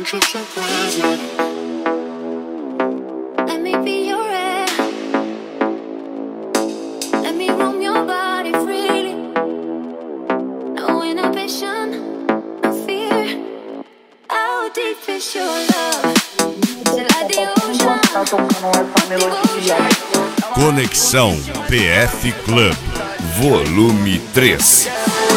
just surprise me. Let me be your air. Let me roam your body freely. No inhibition, no fear. How deep is your love? Till like the ocean. Conexão PF Club, volume 3.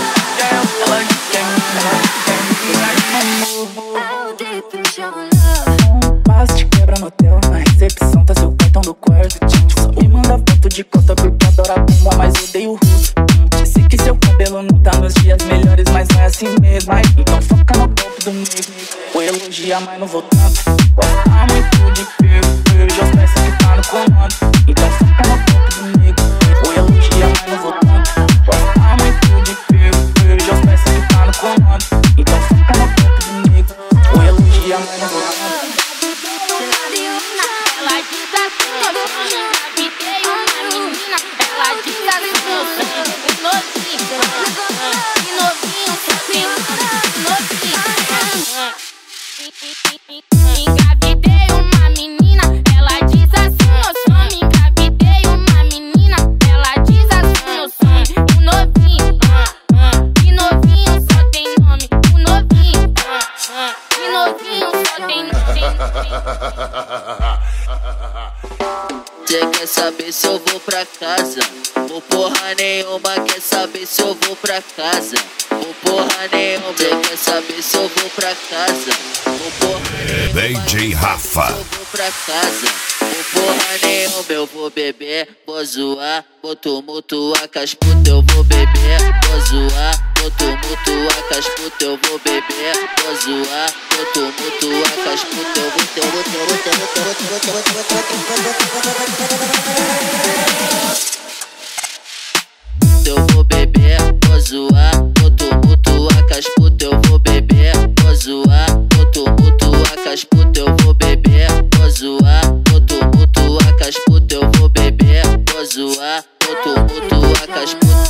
Passo te quebra no hotel, na recepção tá seu cartão do quarto. Só me manda foto de costa porque adora bomba, mas odeio o rosto. Disse que seu cabelo não tá nos dias melhores, mas não é assim mesmo. Então foca no golpe do nego. Vou elogiar, mas não vou tanto. Gosta muito de perder, já peço que tá no comando. Então foca no golpe do nego. Vou elogiar, mas não vou tanto. Gosta muito de perder, já peço que tá no comando. Então foca no golpe do nego. Vou elogiar, mas não vou tanto. Ela diz assim, eu engravidei uma menina. Ela diz assim, eu sou novinho, só tem novinho. Engravidei uma menina. Ela diz assim, eu sou engravidei uma menina. Ela diz assim, eu sou novinho, só tem nome. Novinho só tem nome. Cê quer saber se eu vou pra casa? Ou porra nenhuma, quer saber se eu vou pra casa? Ou porra nenhuma, cê quer saber se eu vou pra casa? Ou porra nenhuma, DJ Rafa. se eu vou pra casa? Ou porra nenhuma, eu vou beber, vou zoar, vou tumultuar com as putas, eu vou beber, vou zoar, vou tumultuar com as putas, eu vou beber, vou zoar, vou tumultuar com as putas, eu vou beber, vou zoar, vou tumultuar com as putas, eu vou beber, vou zoar, vou tumultuar com as putas, eu vou beber, vou zoar, vou tumultuar com as putas, eu vou beber, vou zoar, vou tumultuar com as putas.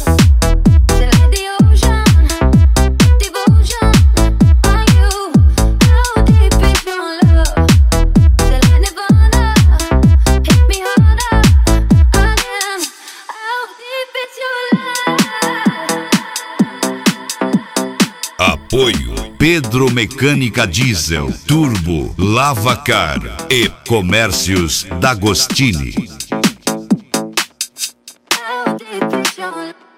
Apoio Pedro Mecânica Diesel, Turbo, Lavacar e Comércios D'Agostini. How deep is your love?